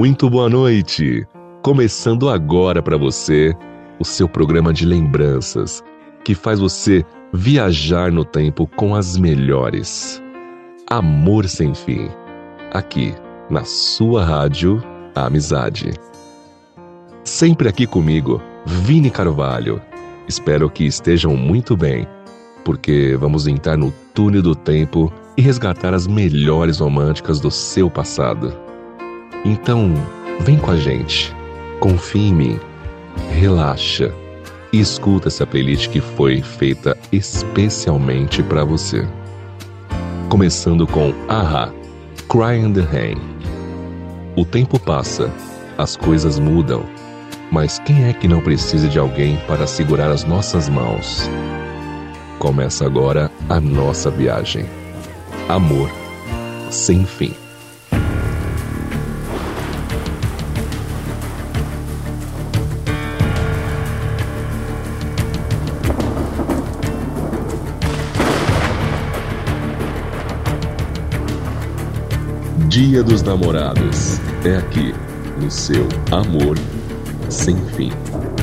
Muito boa noite! Começando agora para você o seu programa de lembranças, que faz você viajar no tempo com as melhores. Amor Sem Fim, aqui na sua rádio Amizade. Sempre aqui comigo, Vini Carvalho. Espero que estejam muito bem, porque vamos entrar no túnel do tempo e resgatar as melhores românticas do seu passado. Então, vem com a gente, confia em mim, relaxa e escuta essa playlist que foi feita especialmente para você. Começando com A-ha, Cry in the Rain. O tempo passa, as coisas mudam, mas quem é que não precisa de alguém para segurar as nossas mãos? Começa agora a nossa viagem. Amor Sem Fim. Dia dos Namorados é aqui no seu Amor Sem Fim.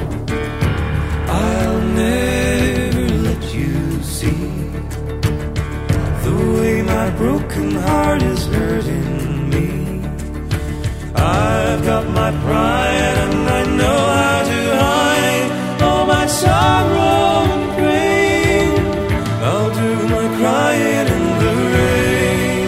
I'll never let you see the way my broken heart is hurting me. I've got my pride and I know how to hide all my sorrow and pain. I'll do my crying in the rain.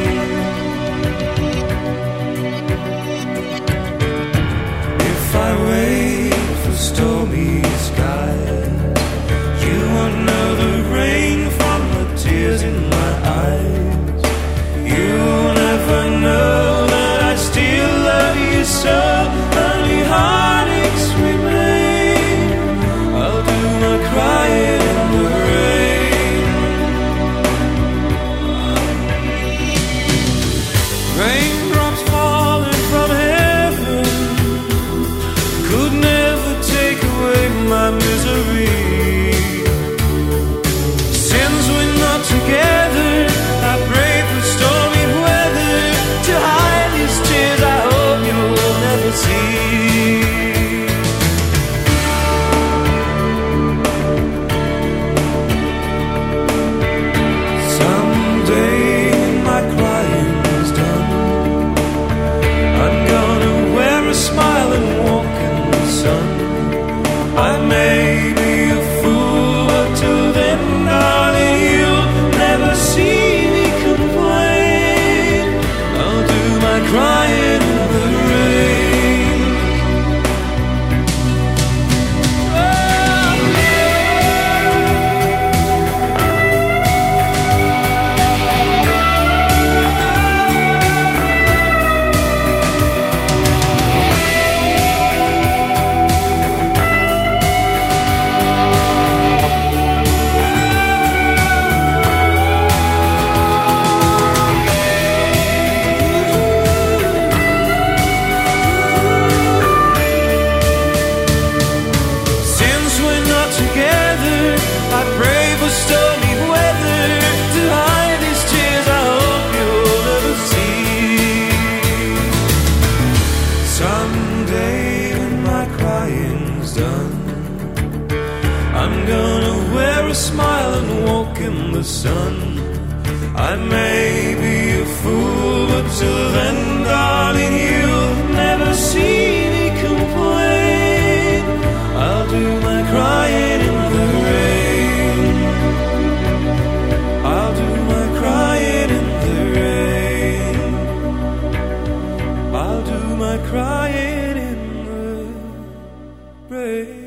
If I wait for stormy skies, you won't know the rain from the tears in my eyes. You'll never know that I still love you so. Only heartaches remain. I'll do my crying in the rain. Raindrops falling from heaven could never take away my misery. Since we're not together, I pray for stormy weather to hide these tears I hope you'll never see. Someday when my crying's done, I'm gonna wear a smile and walk in the sun. I may be a fool, but till then, darling, you'll never see me complain. I'll do my crying in the rain. Since we're not together, I pray for stormy weather to hide these tears I hope you'll never see. Someday when my crying's done, I'm gonna wear a smile and walk in the sun. I may be a fool, but till then, darling, you'll never see me complain. I'll do my crying in the rain. I'll do my crying in the rain. I'll do my crying in the rain.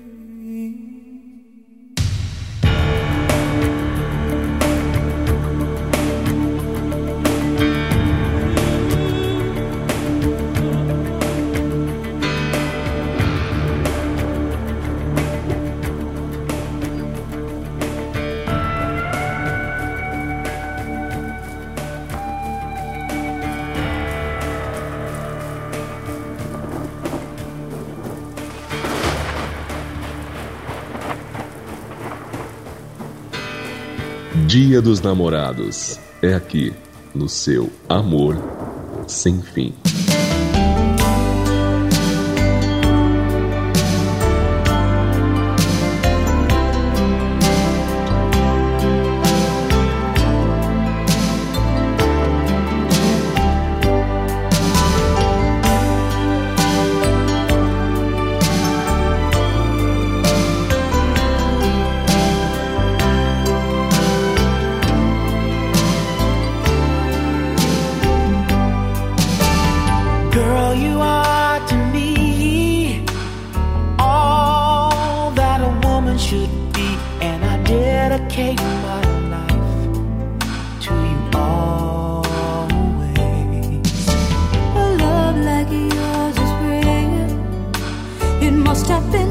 Dia dos Namorados é aqui no seu Amor Sem Fim.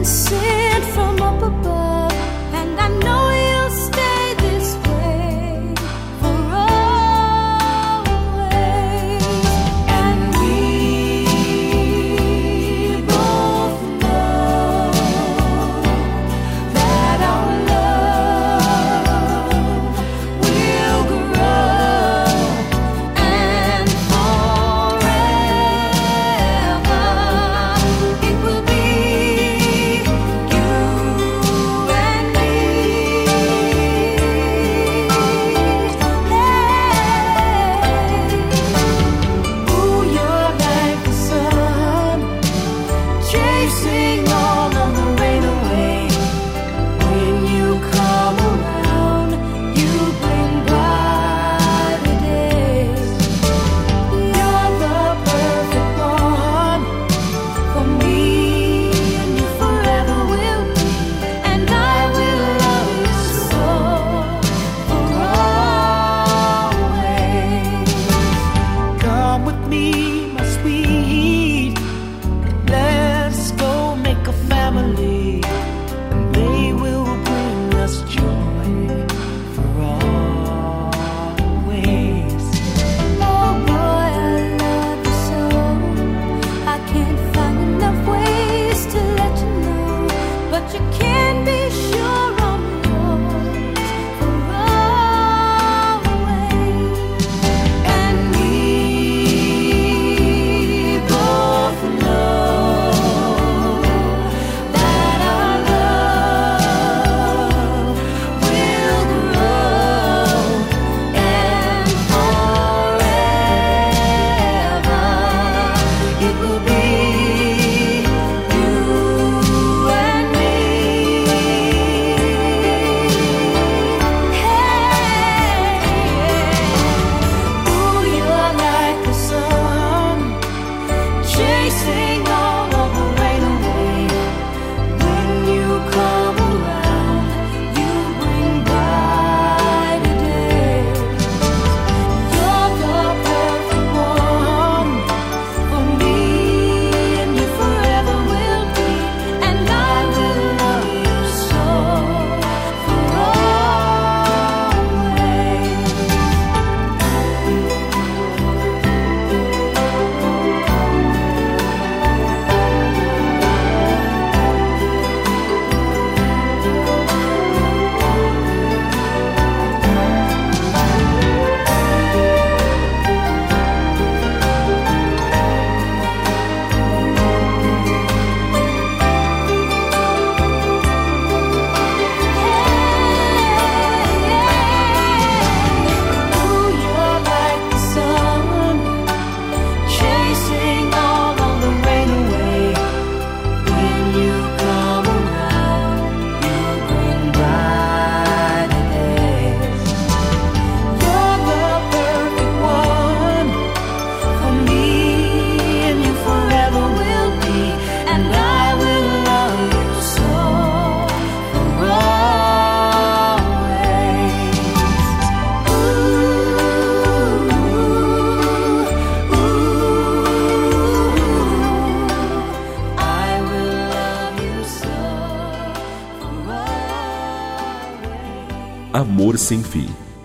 Amor Sem Fim,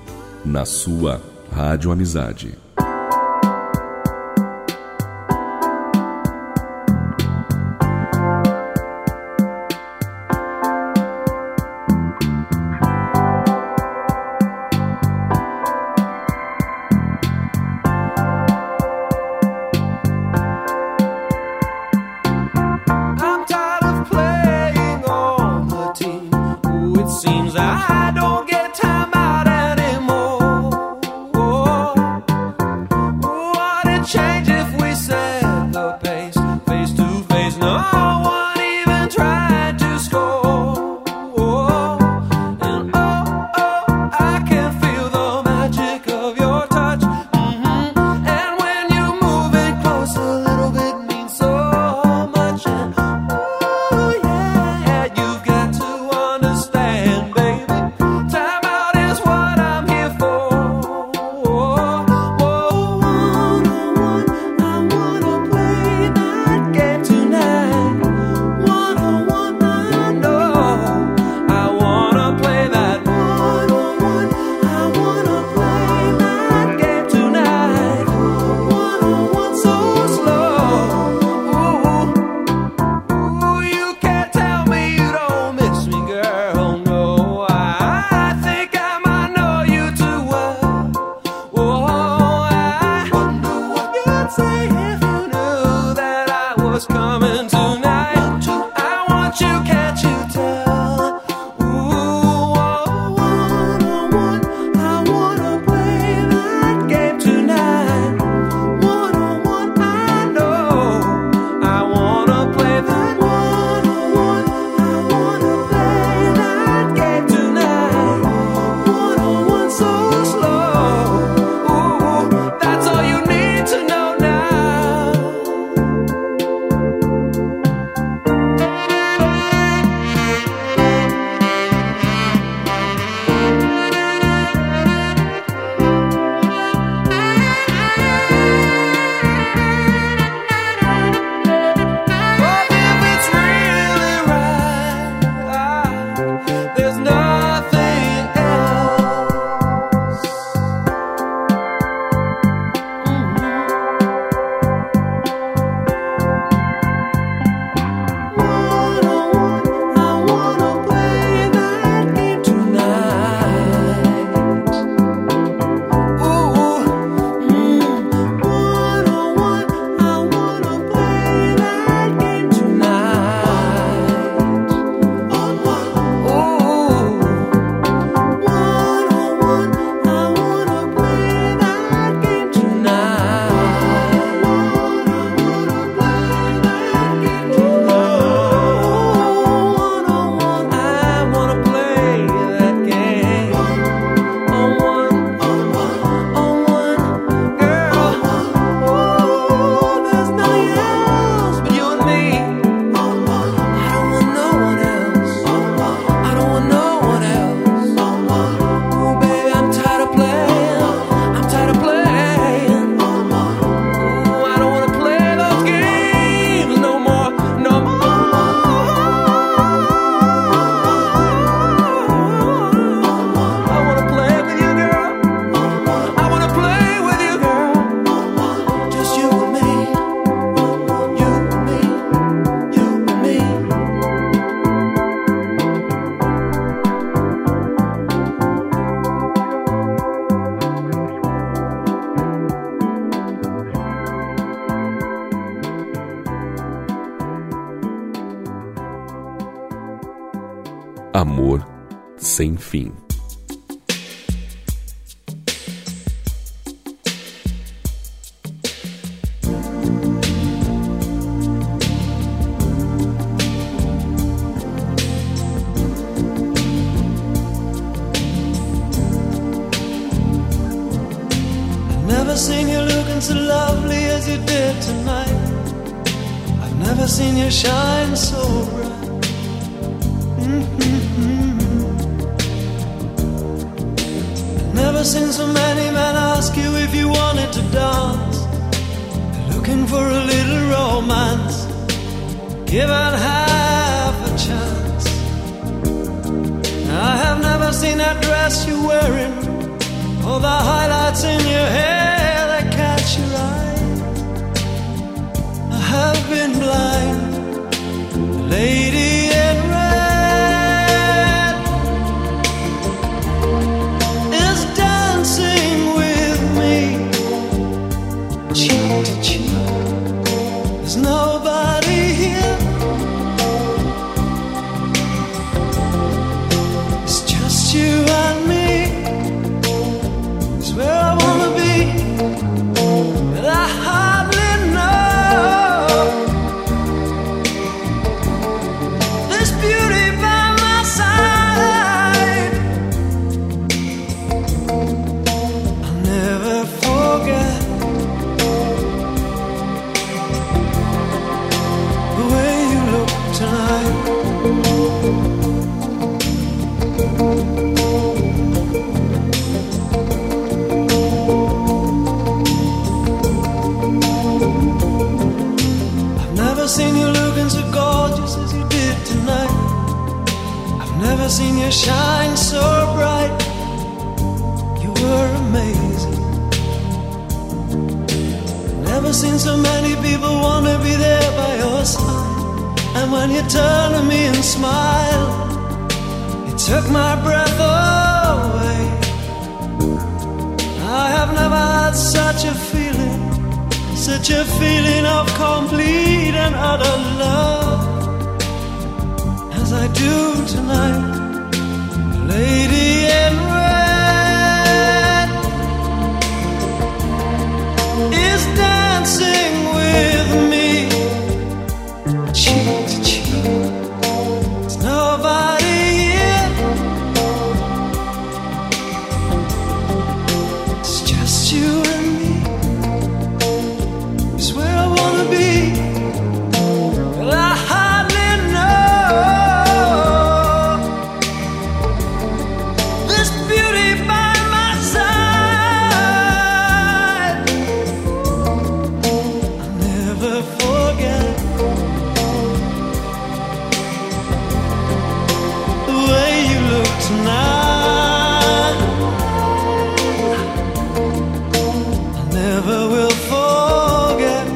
na sua Rádio Amizade. I don't get time out anymore. Amor sem fim. Never seen you looking so lovely as you did tonight. I've never seen you shine so bright. Never seen so many men ask you if you wanted to dance. Looking for a little romance, given half a chance. I have never seen that dress you're wearing, all the highlights in your hair that catch your eye. I have been blind, lady in red is dancing with me, cheek to cheek. There's nobody here, it's just you and me. Where I wanna be, but I hardly know. This beauty by my side, I'll never forget the way you look tonight. Seen you looking so gorgeous as you did tonight. I've never seen you shine so bright. You were amazing. Never seen so many people want to be there by your side. And when you turn to me and smile, it took my breath away. I have never had such a feeling, such a feeling of complete and utter love as I do tonight. Lady in red is dancing with me, cheek to cheek. There's nobody here, it's just you and me. Where I wanna be, but I hardly know. This beauty by my side, I'll never forget the way you look tonight. I never will forget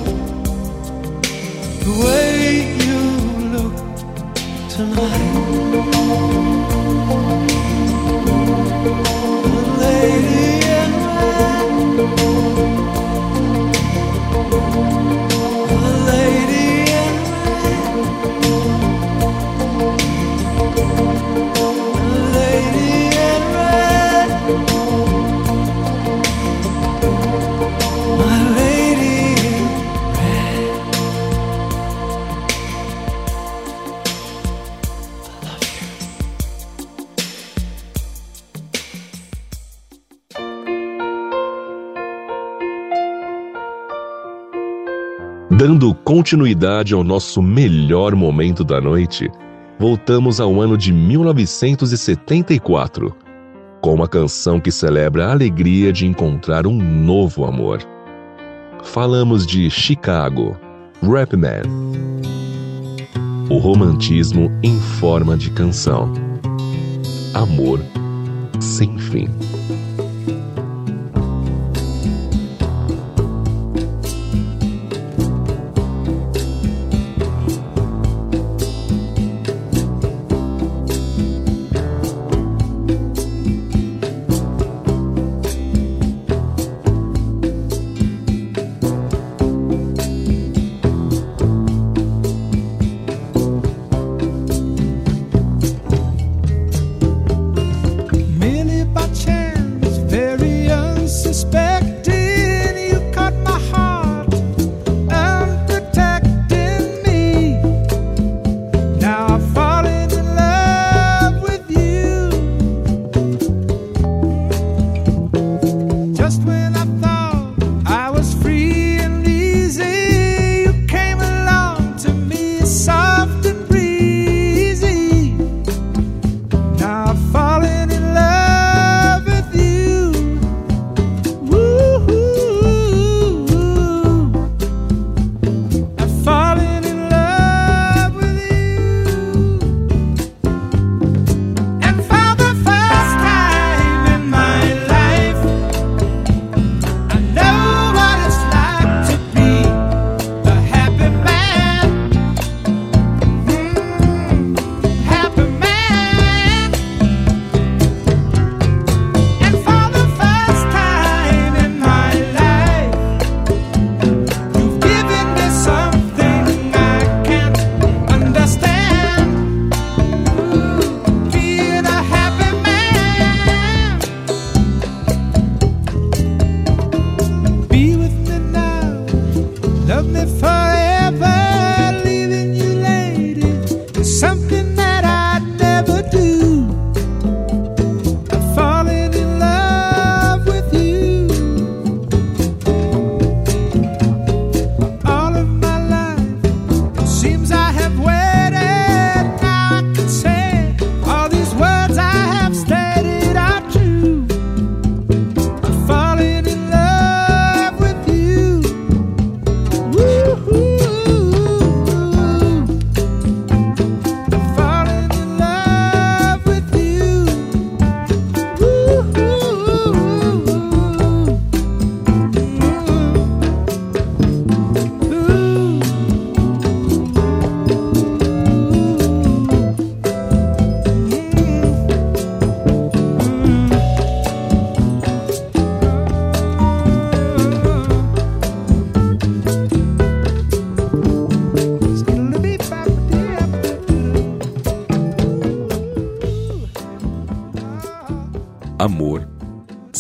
the way you look tonight. The lady in red, the lady in red, the lady in red, my lady in red. Dando continuidade ao nosso melhor momento da noite, voltamos ao ano de 1974, com uma canção que celebra a alegria de encontrar um novo amor. Falamos de Chicago, Rap Man. O romantismo em forma de canção. Amor sem fim.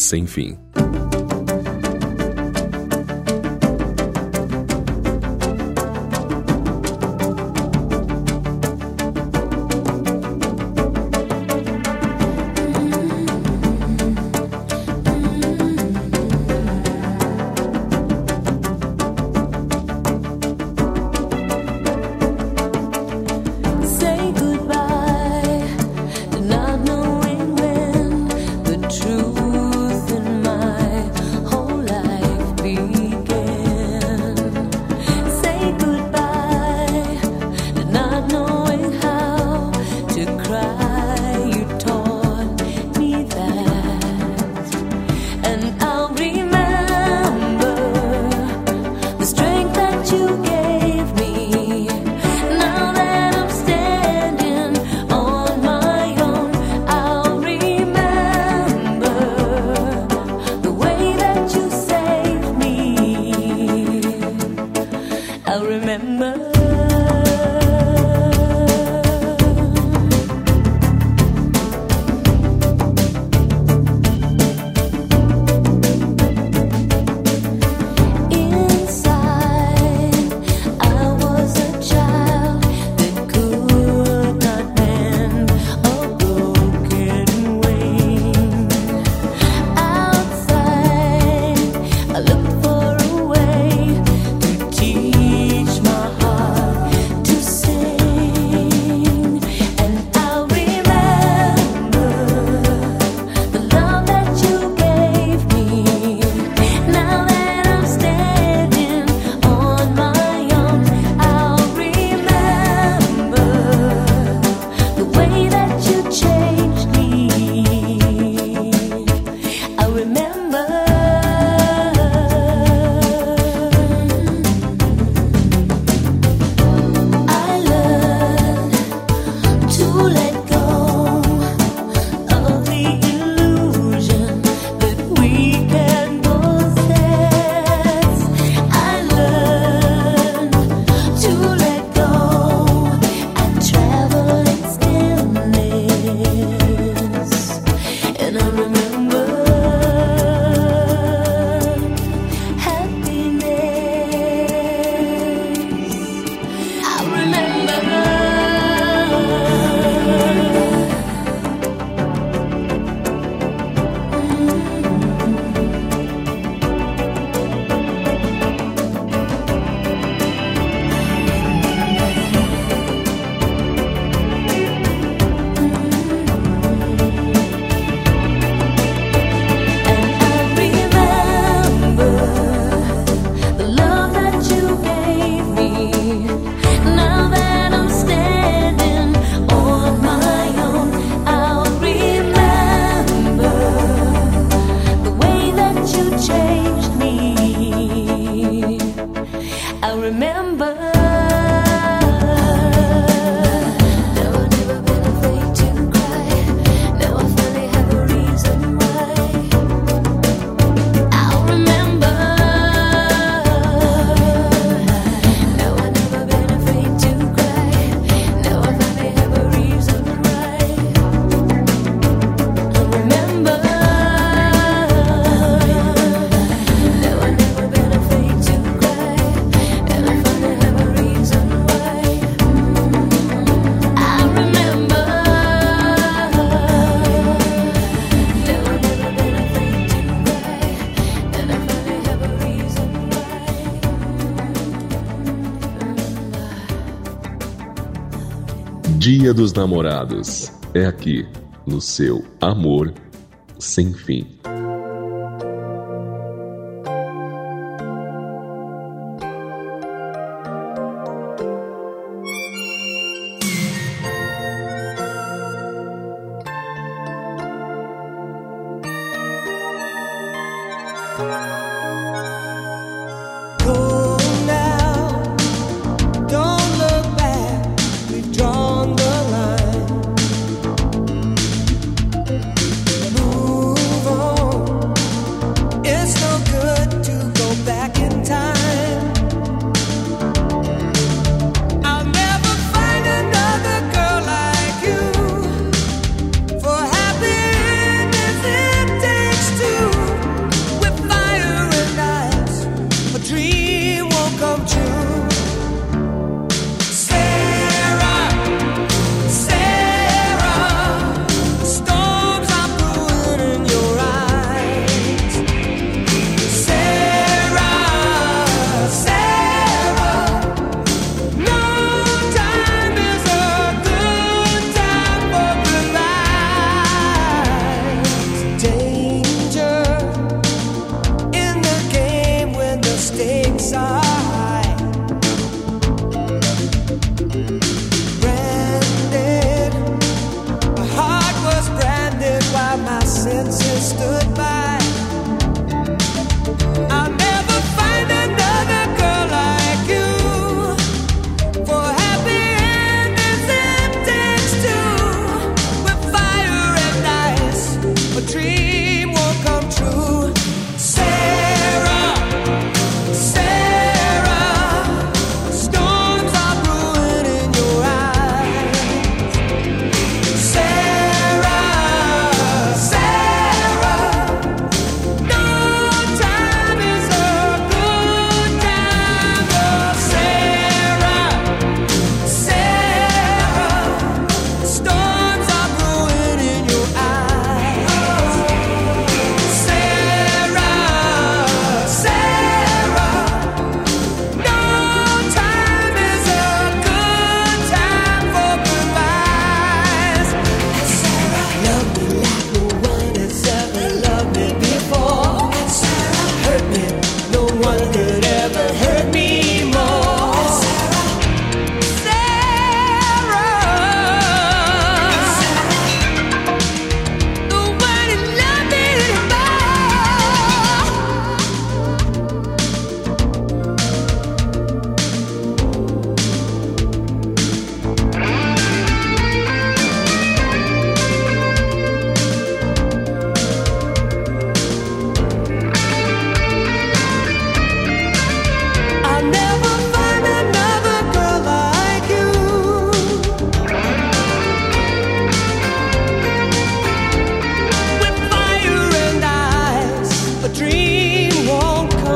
sem fim. Dia dos Namorados é aqui no seu Amor Sem Fim. For happiness it takes two.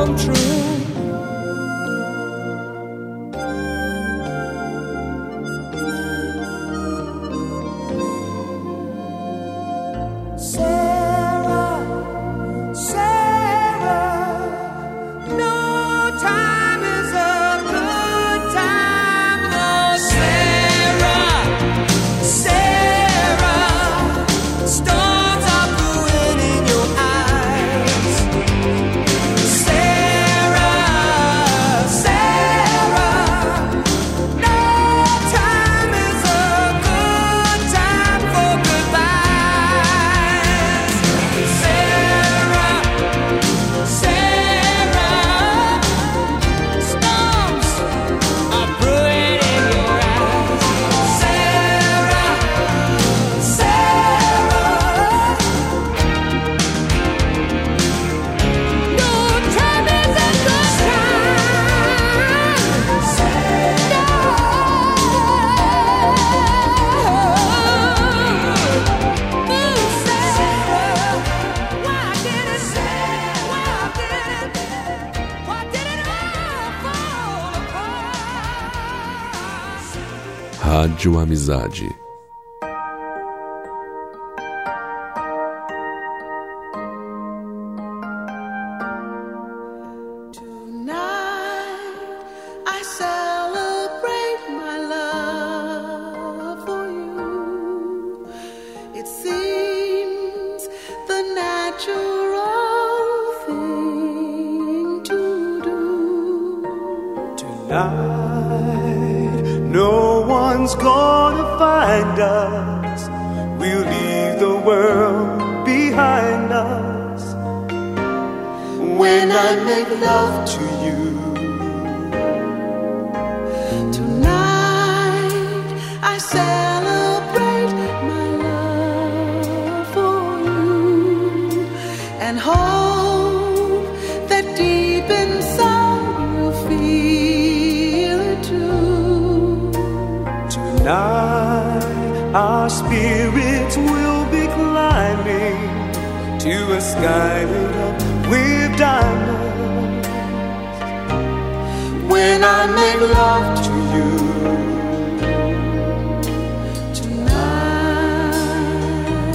come true. Rádio Amizade. Our spirits will be climbing to a sky lit up with diamonds. When I make love to you tonight,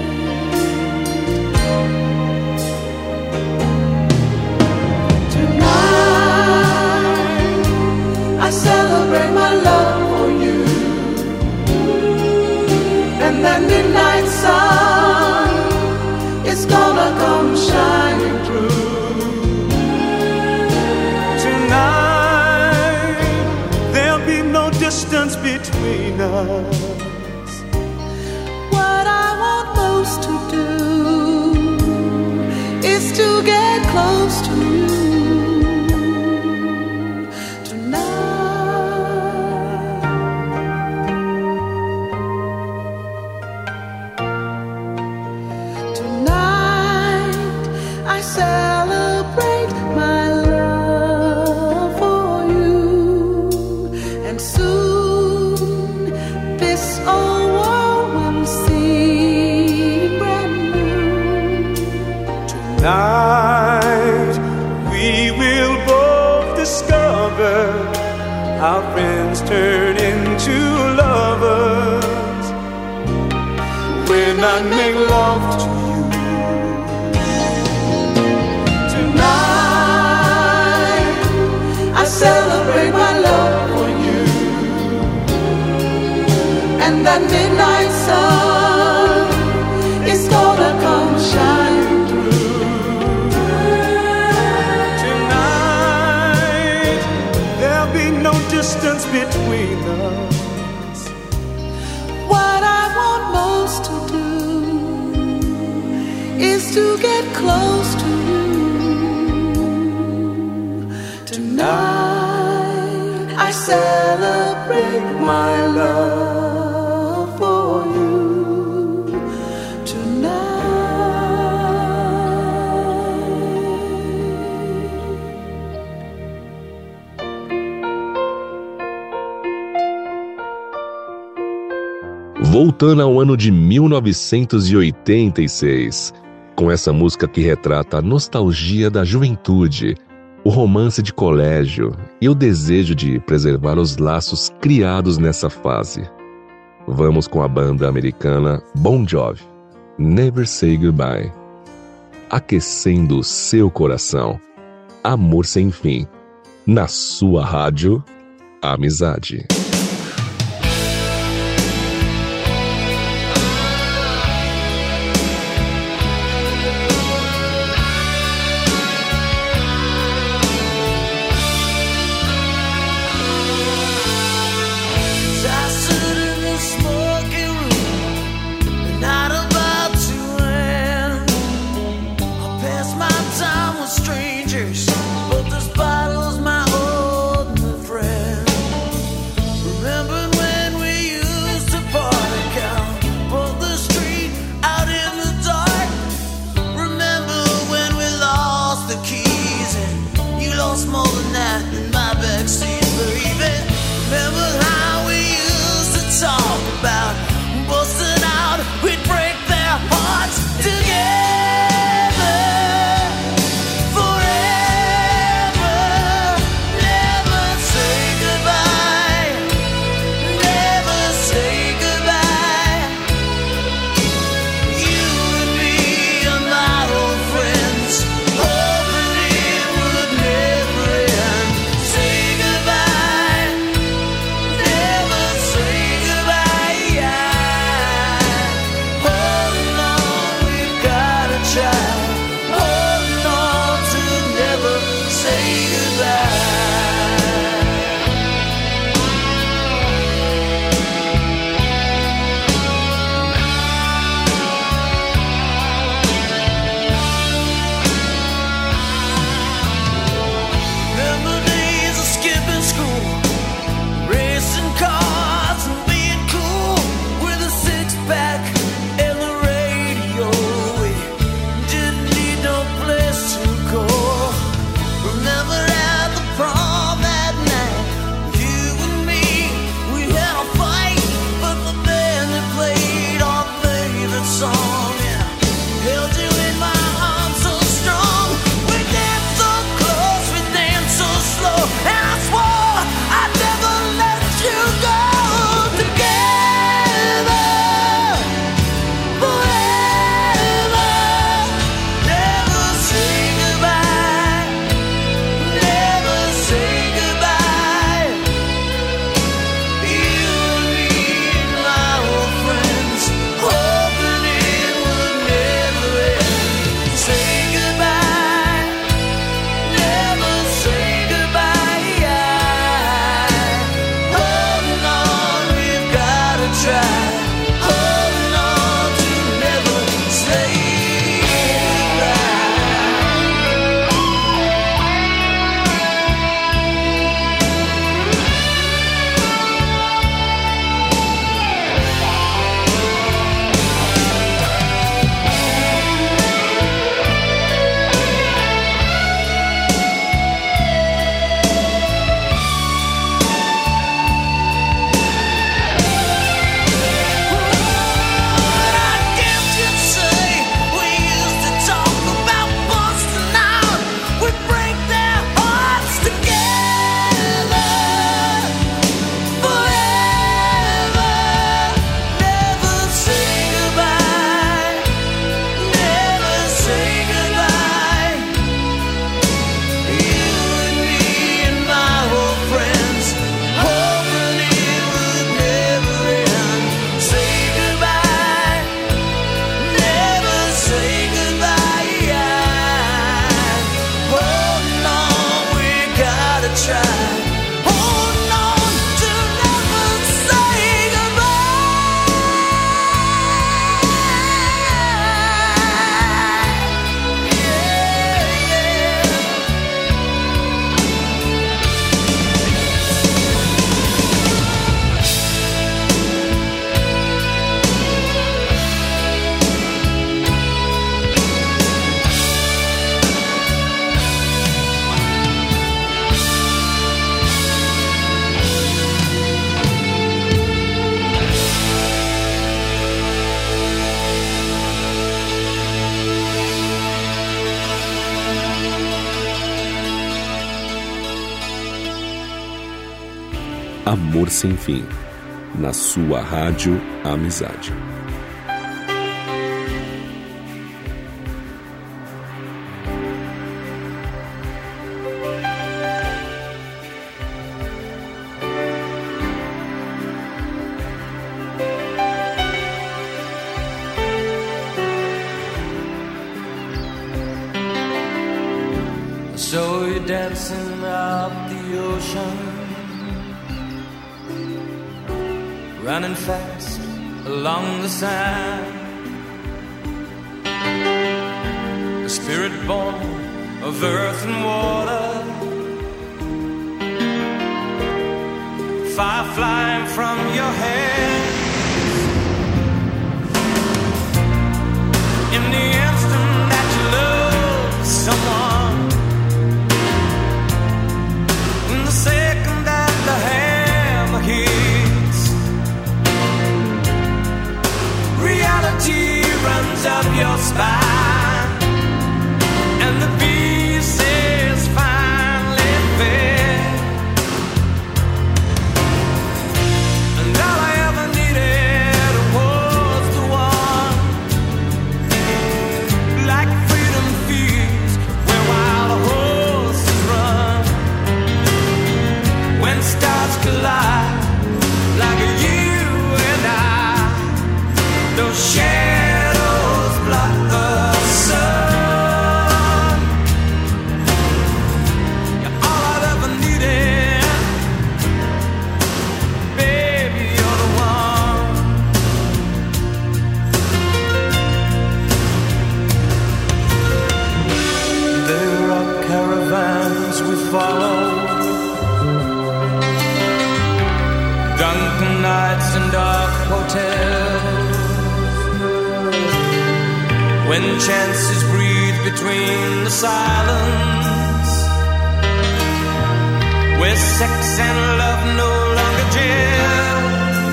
tonight I celebrate my love for you. And that midnight sun is gonna come shining through. Tonight there'll be no distance between us. What I want most to do is to get close to you. Tonight we will both discover our friends turn into lovers. When I make love to you tonight, I celebrate my love for you. And that midnight sun is gonna come shining through. No distance between us. What I want most to do is to get close to you. Tonight I celebrate my love for you. Voltando ao ano de 1986, com essa música que retrata a nostalgia da juventude, o romance de colégio e o desejo de preservar os laços criados nessa fase. Vamos com a banda americana Bon Jovi, Never Say Goodbye. Aquecendo o seu coração, amor sem fim, na sua rádio Amizade. Strangers, but this bottle's my old friend. Amor Sem Fim, na sua Rádio Amizade. So you're dancing up the ocean, running fast along the sand, a spirit born of earth and water, fire flying from your hands. In the instant that you love someone, in the second that the hammer hits, reality runs up your spine, and the pieces finally fit. And all I ever needed was the one, like freedom feeds where wild horses run. When stars collide, like you and I, those shadows block the sun. You're all I've ever needed, baby, you're the one. There are caravans we follow, drunken nights and dark hotels, when chances breathe between the silence, where sex and love no longer gel.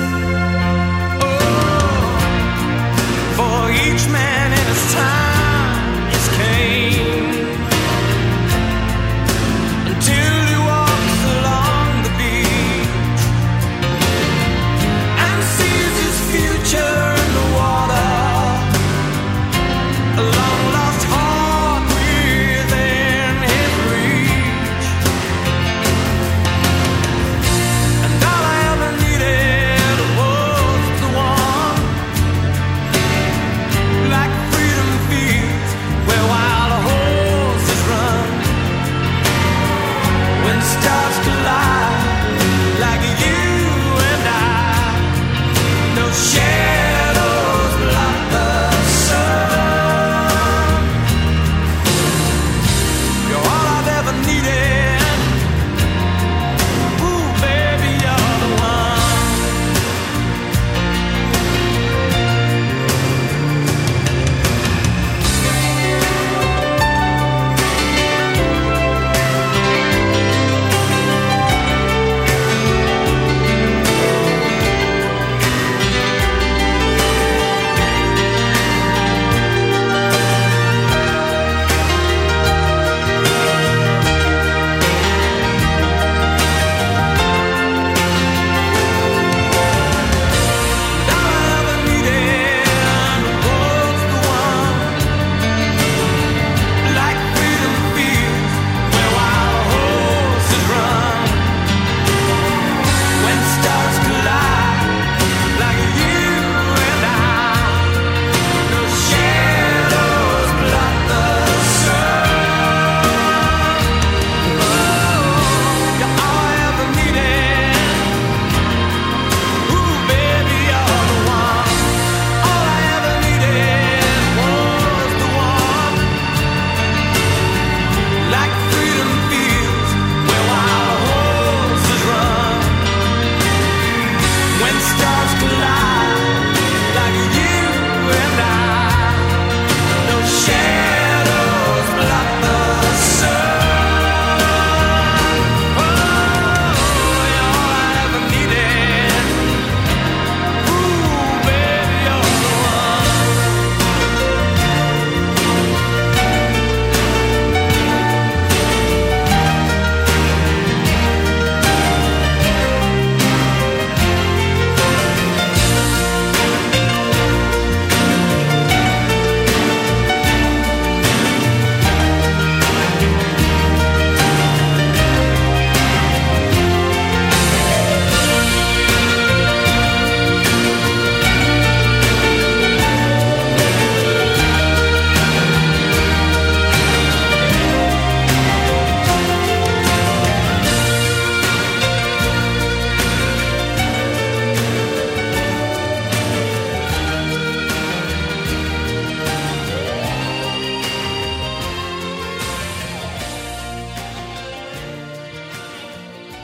Oh, for each man in his time is Cain, until he walks along the beach and sees his future in the water, a long lost heart within his reach. And all I ever needed was the one, like freedom feeds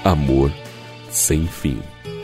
amor sem fim.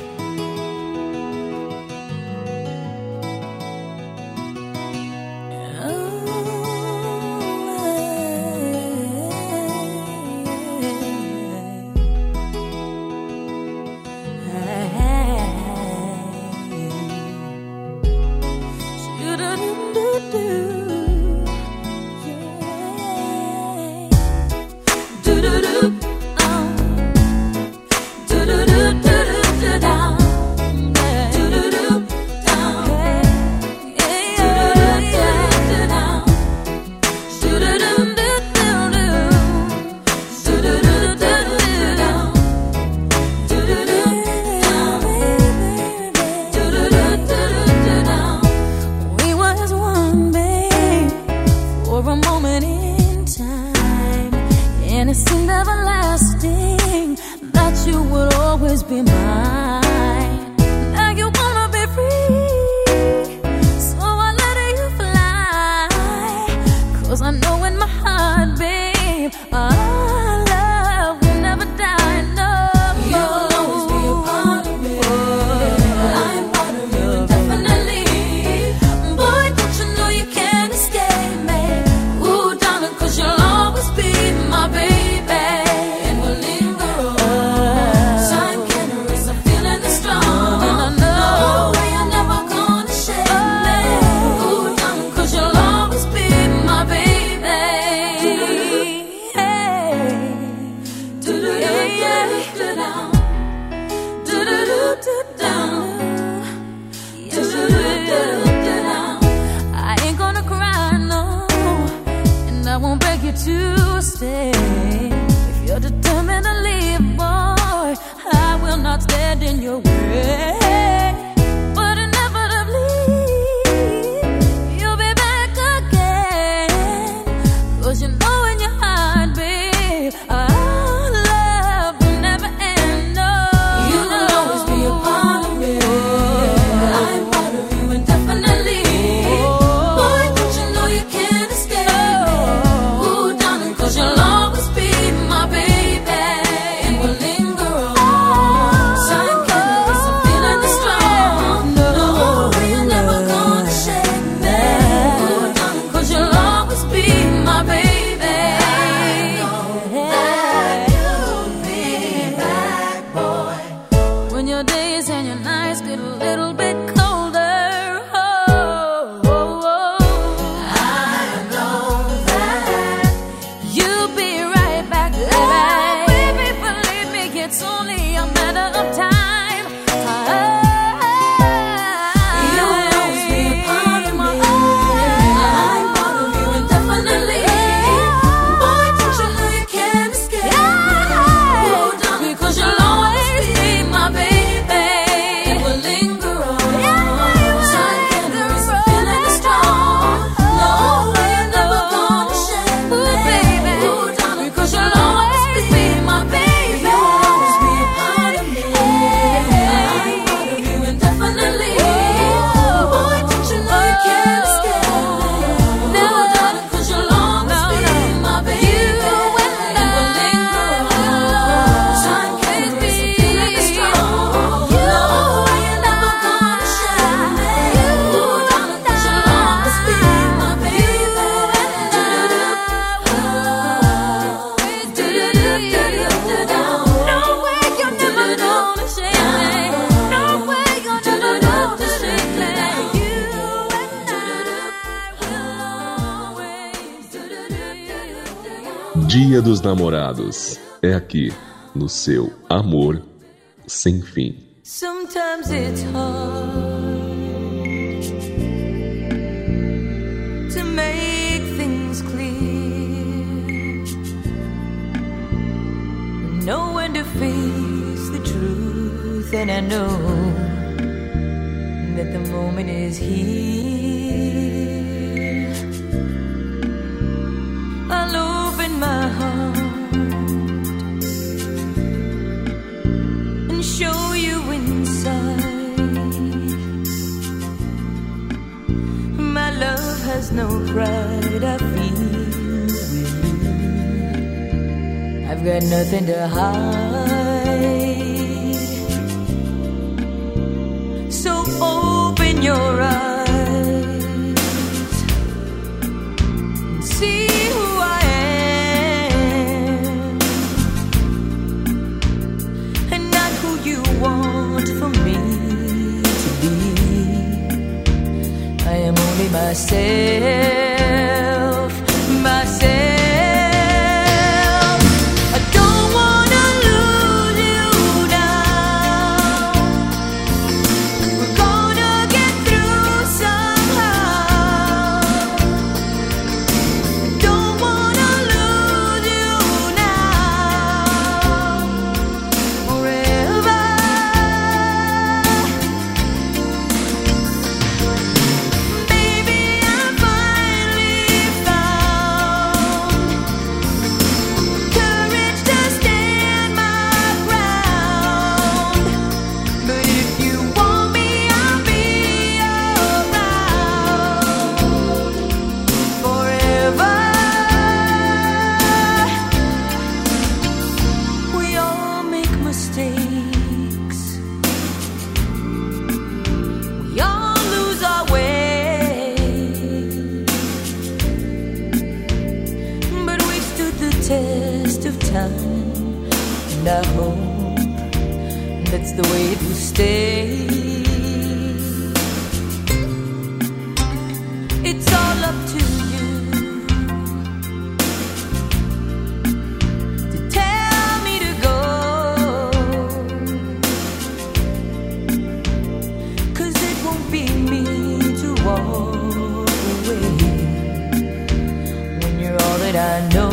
Dia dos Namorados é aqui no seu Amor Sem Fim. Sometimes it's hard to make things clear, know when to face the truth, and I know that the moment is here. I'll open my heart and show you inside. My love has no pride, I feel with you. I've got nothing to hide. in your eyes and see who I am, and not who you want for me to be. I am only myself, myself. Test of time, and I hope that's the way it will stay. It's all up to you to tell me to go, 'cause it won't be me to walk away when you're all that I know.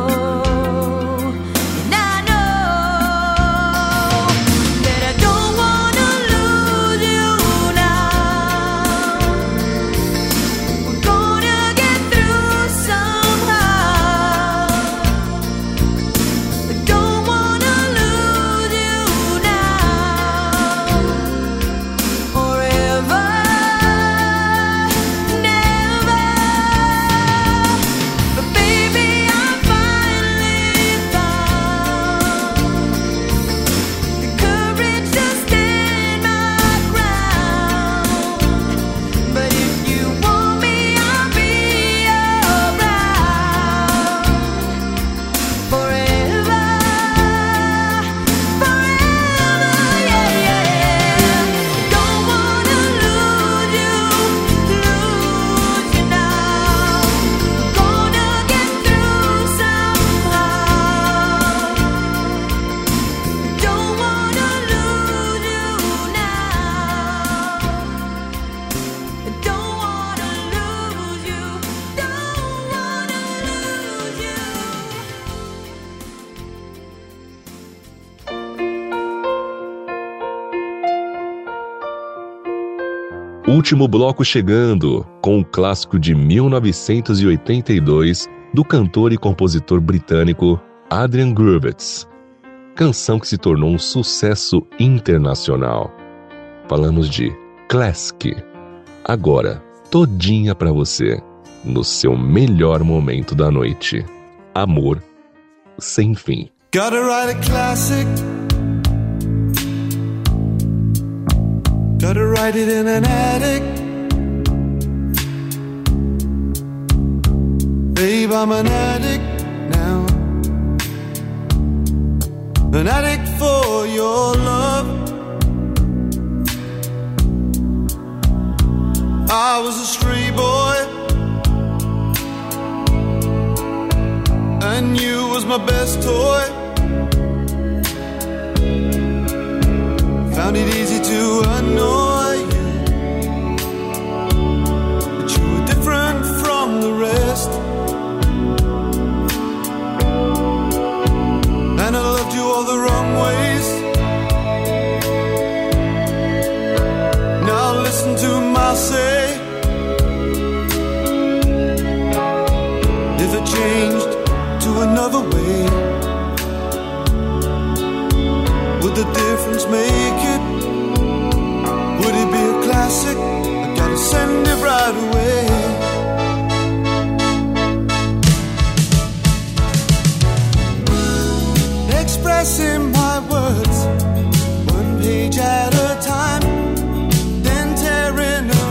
Último bloco chegando, com um clássico de 1982 do cantor e compositor britânico Adrian Gurvitz, canção que se tornou um sucesso internacional. Falamos de Classic, agora todinha pra você, no seu melhor momento da noite. Amor sem fim. Gotta write a classic. Gotta write it in an attic. Babe, I'm an addict now. An addict for your love. I was a stray boy, and you was my best toy. Found it easy to annoy you, but you were different from the rest. And I loved you all the wrong ways. Now listen to my say. If it changed to another way, would the difference make it? Would it be a classic? I gotta send it right away. Expressing my words, one page at a time, then tearing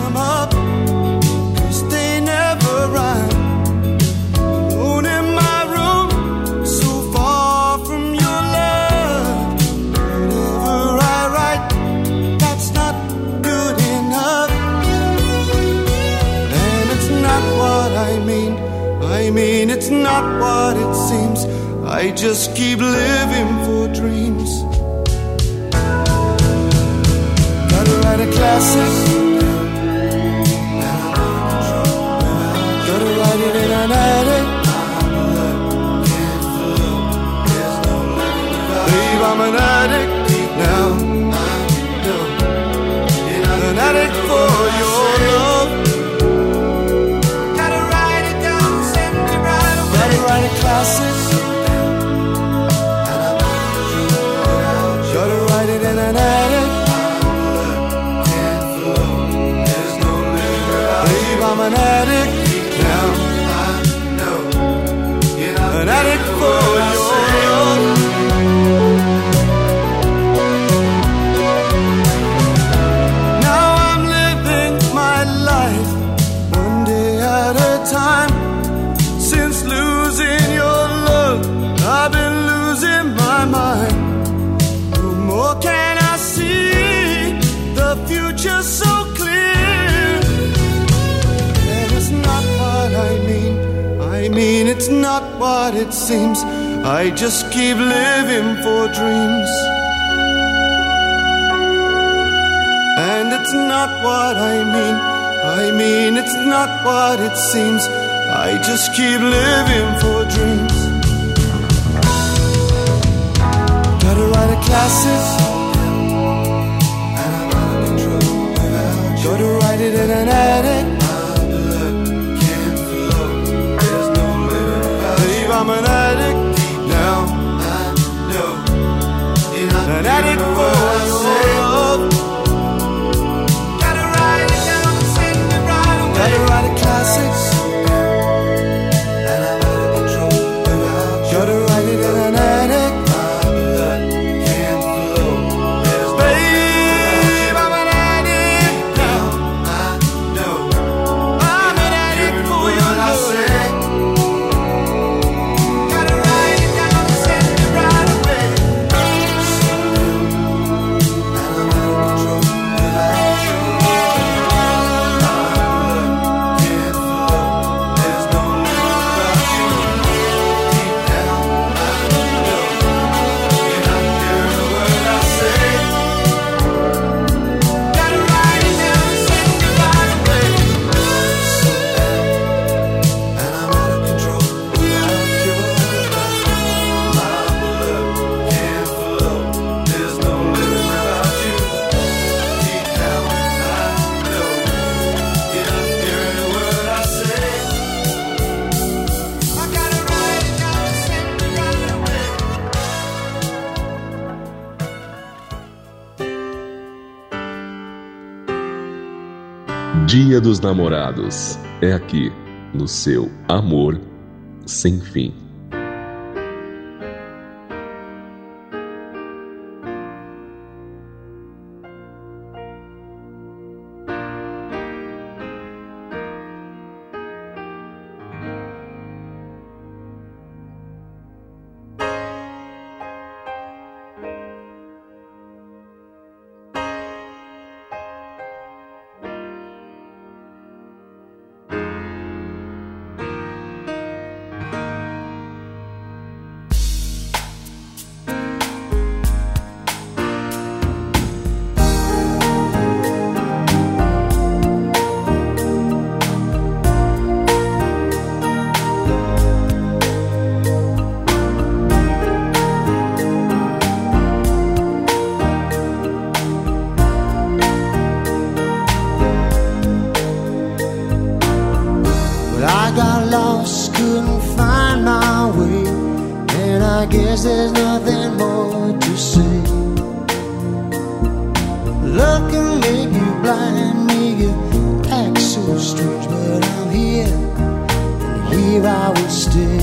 I just keep living for dreams. Gotta write a classic, gotta write it in an attic. Babe, I'm an addict now, an addict for your love. Gotta write it down, send it right away. Gotta write a classic, gotta write it in an attic. Babe, I'm an addict now, an addict for your love. Now I'm living my life one day at a time. Since losing your love, I've been losing my mind. No more can I see the future so clear. And it's not what I mean. I mean it's not what it seems. I just keep living for dreams. And it's not what I mean. I mean it's not what it seems. I just keep living for dreams. Gotta write a classic, gotta write it in an attic. Babe, I'm an addict now, an addict for love. Gotta write it down and send it right away. Gotta write a classic, gotta write it in an attic. Babe, I'm an addict now, I'm an addict for your love. Gotta write it down and send it right away. Dia dos Namorados é aqui no seu Amor Sem Fim. guess there's nothing more to say. Love can make you blind, make you act so strange, but I'm here, and here I will stay.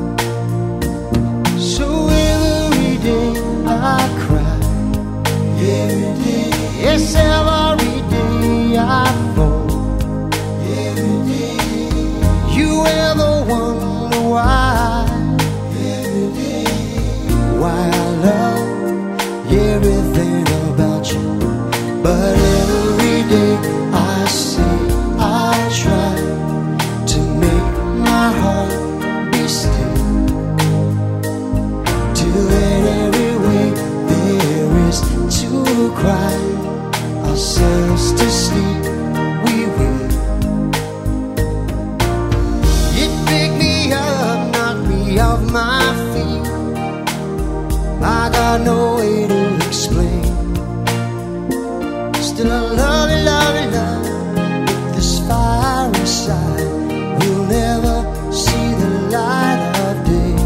So every day I cry, every day, yes, every day I fall, every day. You ever wonder why? Why I love everything about you, but every day I say I try to make my heart be still. got no way to explain. Still I love you, love you, love you. But this fire inside will never see the light of day.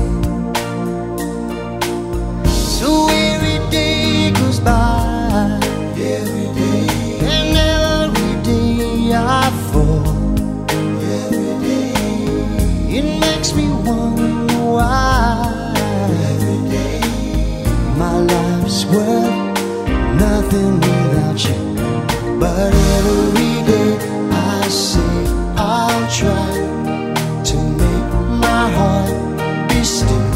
So every day goes by, every day, and every day I fall. Every day it makes me wonder why. Every day my life's worth nothing without you. But every day I say I'll try to make my heart be still.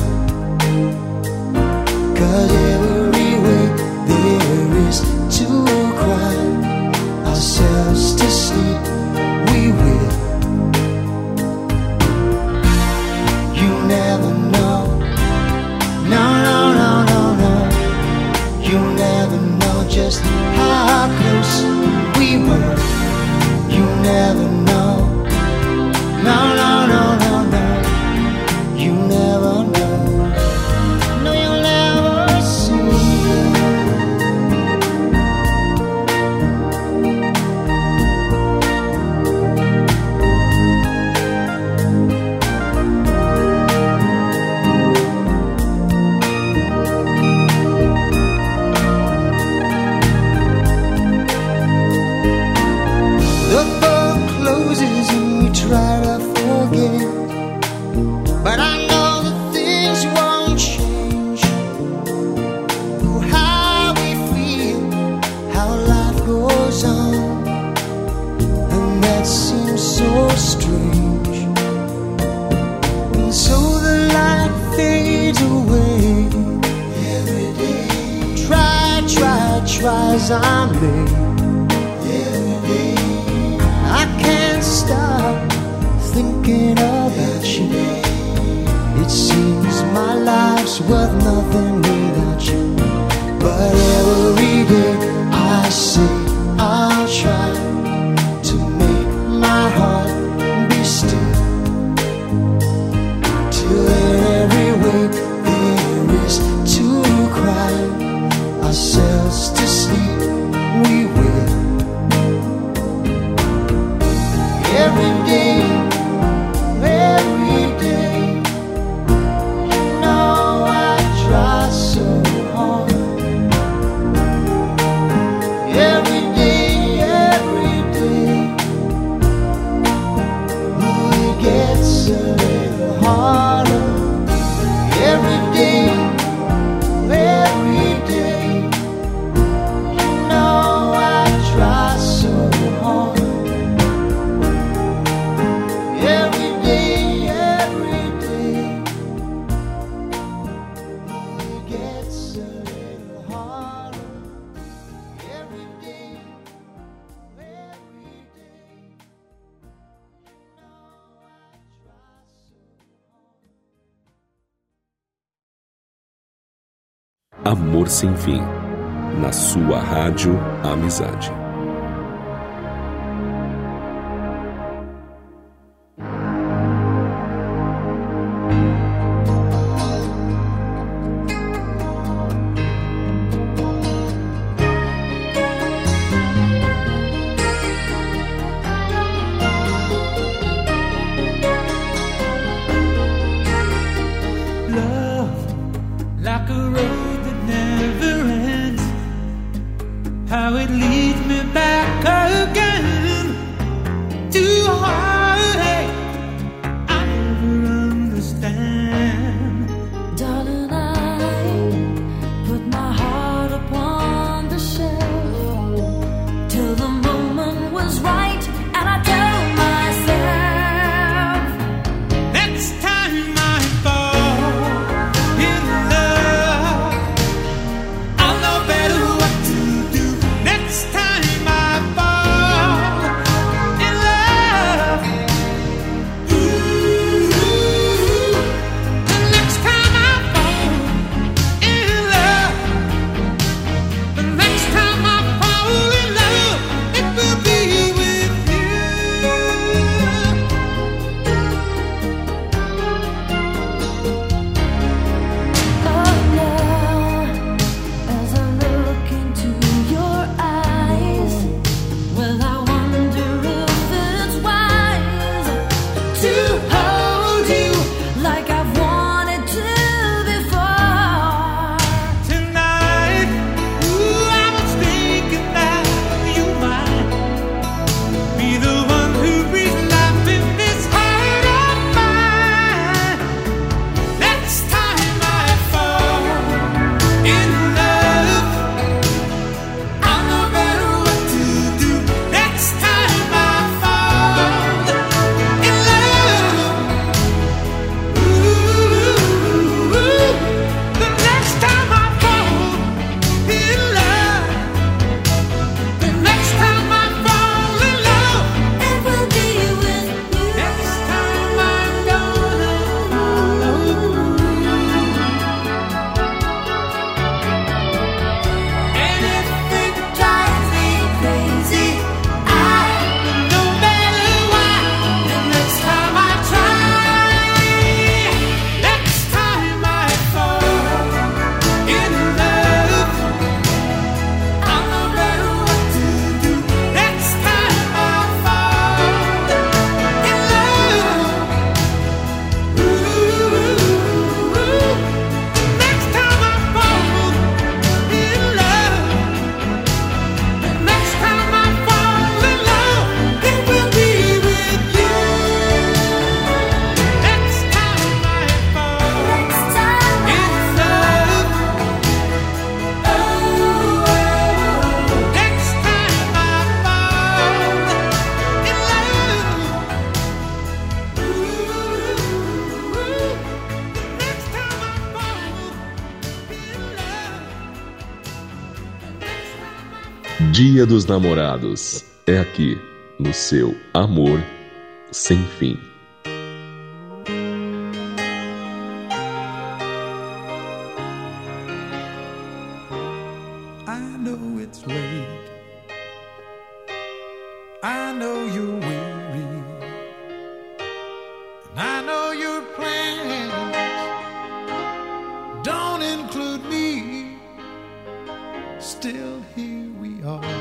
'Cause every way there is to cry ourselves to sleep, we will. You never know. No, no, no, no, no. You never know just how close we were. You never know. No, no, no, no, no. You never know. No, you'll never see. The book closes and we try to forget, but I know that things won't change. How we feel, how life goes on, and that seems so strange. And so the light fades away. Every day try as I may. I can't stop thinking about you. It seems my life's worth nothing without you. But every day I say I'll try to make my heart be still. Till every way there is to cry ourselves to sleep, we will. Every day, you know I try so hard. Every day, it gets a little harder. Every day, you know I try so hard. Every day, it gets a little harder. Every day, you know I try so hard. Amor Sem Fim, na sua rádio Amizade. Love, like a road that never ends. How it leads me back again to heartache I never understand. Darling, I put my heart upon the shelf till the moment was right, and I told myself, Next time I fall in love, I'll know better what to do. Next time I fall Dia dos Namorados é aqui no seu Amor Sem Fim. I know it's late. I know you're weary. And I know your plans don't include me. Still here we are,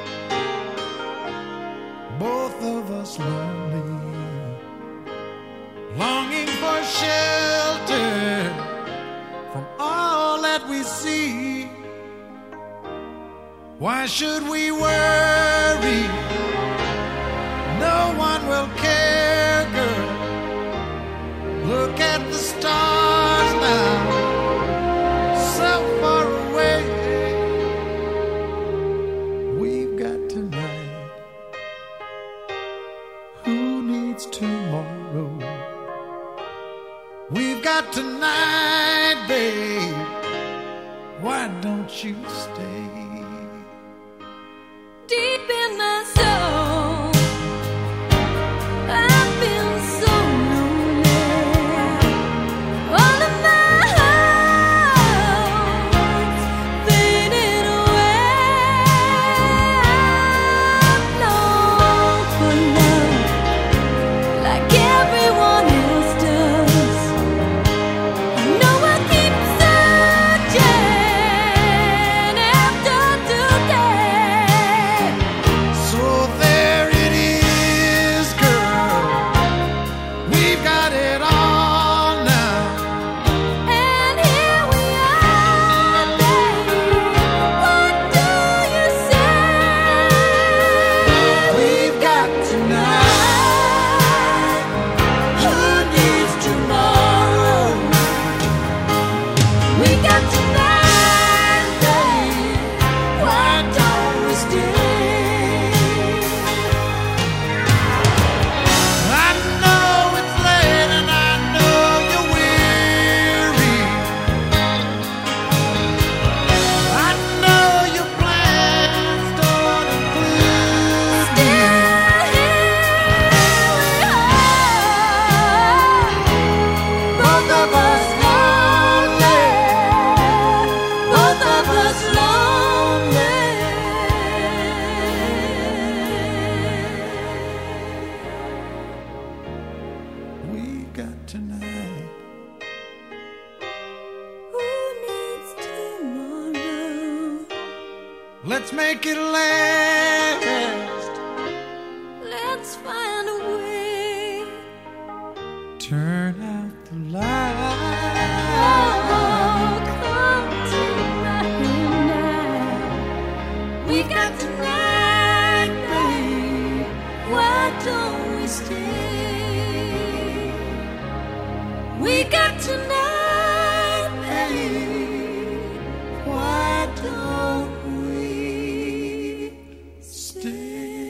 both of us lonely, longing for shelter from all that we see. Why should we worry? No one will care, girl. Look at the stars now, so far away. We've got tonight. Who needs tomorrow? We've got tonight, babe. Why don't you stay? Deep in my soul, I feel so lonely. All of my hopes fading away. I long for love like everyone else does. I know I keep searching after today. So there it is, girl. We've got it all now. And here we are, babe. What do you say? We've got tonight. Who needs tomorrow? We got tonight, babe. Why don't we stay? I know it's late and I know you're weary. I know your plans don't include me. Both of us lonely. Both of us lonely. We got tonight. Who needs tomorrow? Let's make it last. Let's find a way. Turn out the light. Oh, come tonight now. We got tonight, babe. Why don't we stay? We got tonight, babe. Why don't we stay?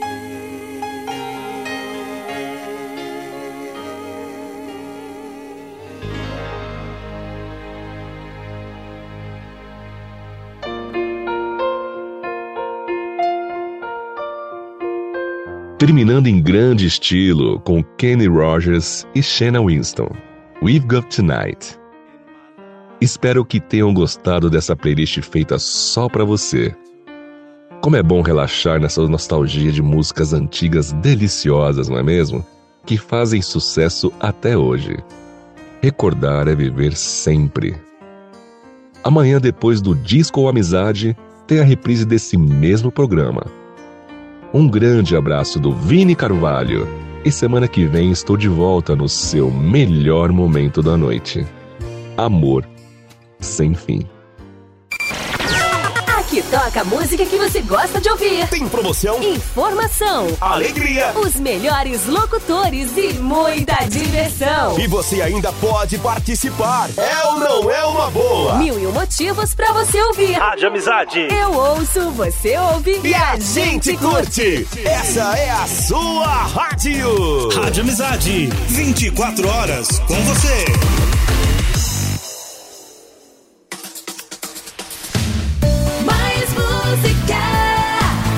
Terminando em grande estilo com Kenny Rogers e Shanna Winston, We've Got Tonight. Espero que tenham gostado dessa playlist feita só pra você. Como é bom relaxar nessa nostalgia de músicas antigas deliciosas, não é mesmo? Que fazem sucesso até hoje. Recordar é viver sempre. Amanhã, depois do Disco ou Amizade, tem a reprise desse mesmo programa. Um grande abraço do Vini Carvalho. E semana que vem estou de volta no seu melhor momento da noite. Amor Sem Fim. Aqui toca a música que você gosta de ouvir. Tem promoção, Informação, alegria os melhores locutores e muita diversão. e você ainda pode participar. É ou não é uma boa? 1001 motivos pra você ouvir. Rádio Amizade. Eu ouço, você ouve E a gente curte. Essa é a sua rádio. Rádio Amizade, 24 horas com você. Mais música.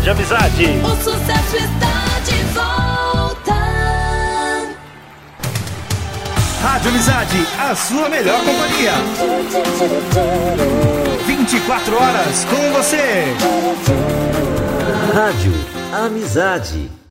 Rádio Amizade. O sucesso está de volta. Rádio Amizade, a sua melhor companhia. 24 horas com você. Rádio Amizade.